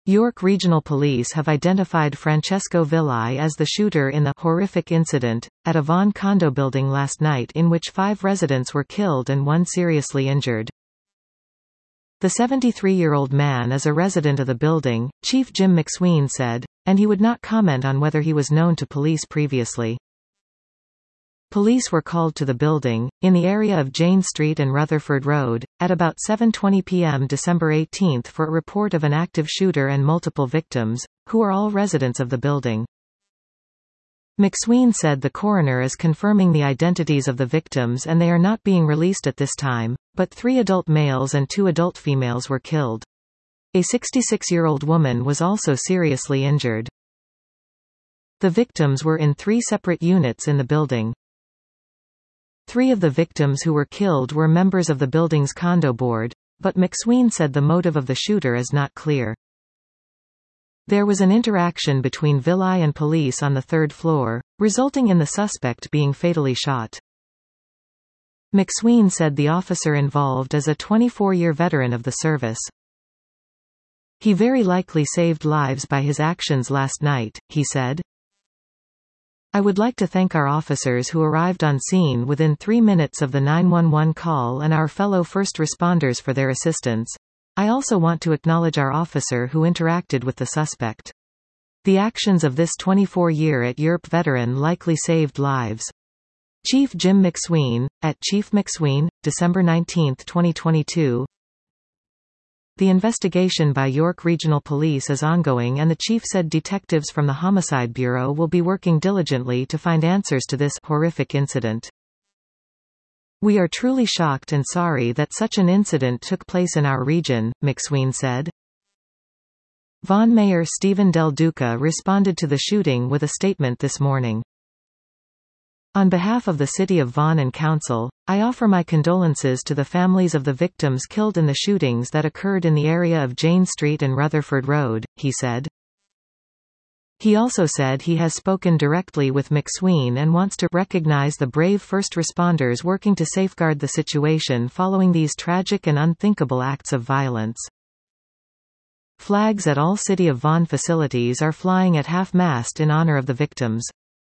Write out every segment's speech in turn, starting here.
York Regional Police have identified Francesco Villi as the shooter in the horrific incident at a Vaughan condo building last night in which 5 residents were killed and 1 seriously injured. The 73-year-old man is a resident of the building, Chief Jim McSween said, and he would not comment on whether he was known to police previously. Police were called to the building, in the area of Jane Street and Rutherford Road, at about 7:20 p.m. December 18 for a report of an active shooter and multiple victims, who are all residents of the building. McSween said the coroner is confirming the identities of the victims and they are not being released at this time, but 3 adult males and 2 adult females were killed. A 66-year-old woman was also seriously injured. The victims were in 3 separate units in the building. 3 of the victims who were killed were members of the building's condo board, but McSween said the motive of the shooter is not clear. There was an interaction between Villi and police on the 3rd floor, resulting in the suspect being fatally shot. McSween said the officer involved is a 24-year veteran of the service. He very likely saved lives by his actions last night, he said. I would like to thank our officers who arrived on scene within 3 minutes of the 911 call and our fellow first responders for their assistance. I also want to acknowledge our officer who interacted with the suspect. The actions of this 24-year at YERP veteran likely saved lives. Chief Jim McSween, at Chief McSween, December 19, 2022. The investigation by York Regional Police is ongoing and the chief said detectives from the Homicide Bureau will be working diligently to find answers to this horrific incident. We are truly shocked and sorry that such an incident took place in our region, McSween said. Vaughan Mayor Stephen Del Duca responded to the shooting with a statement this morning. On behalf of the City of Vaughan and Council, I offer my condolences to the families of the victims killed in the shootings that occurred in the area of Jane Street and Rutherford Road, he said. He also said he has spoken directly with McSween and wants to recognize the brave first responders working to safeguard the situation following these tragic and unthinkable acts of violence. Flags at all City of Vaughan facilities are flying at half-mast in honor of the victims.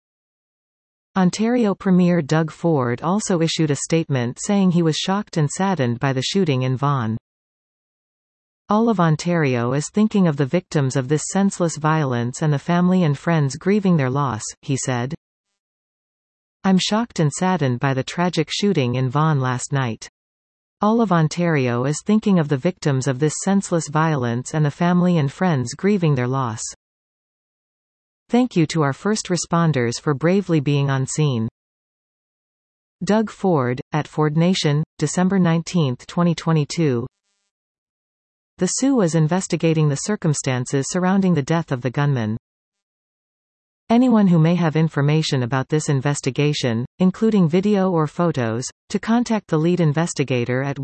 Ontario Premier Doug Ford also issued a statement saying he was shocked and saddened by the shooting in Vaughan. All of Ontario is thinking of the victims of this senseless violence and the family and friends grieving their loss, he said. I'm shocked and saddened by the tragic shooting in Vaughan last night. All of Ontario is thinking of the victims of this senseless violence and the family and friends grieving their loss. Thank you to our first responders for bravely being on scene. Doug Ford, at Ford Nation, December 19, 2022. The Sioux is investigating the circumstances surrounding the death of the gunman. Anyone who may have information about this investigation, including video or photos, to contact the lead investigator at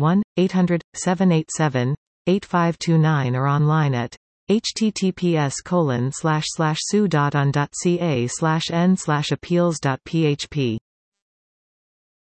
1-800-787-8529 or online at https://sioux.on.ca/n/appeals.php.